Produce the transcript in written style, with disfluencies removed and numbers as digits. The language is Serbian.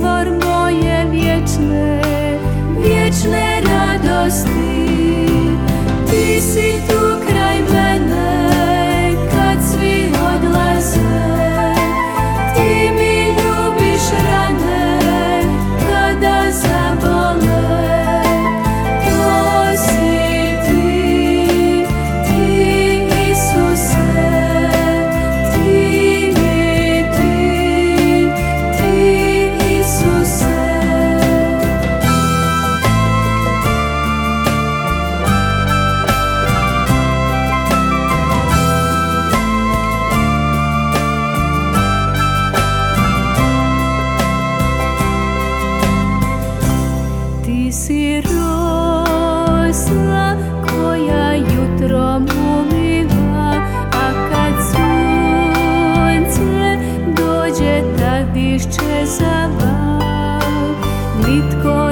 izvor moje vječne, vječne radosti. Ti si tu kraj mene kad svi odlaze, ti mi ljubiš rane kada zabole. To si ti, ti Isuse, ti Isuse. Ti si rosa koja jutrom umiva, a kad sunce dođe tad iščezava. Nitko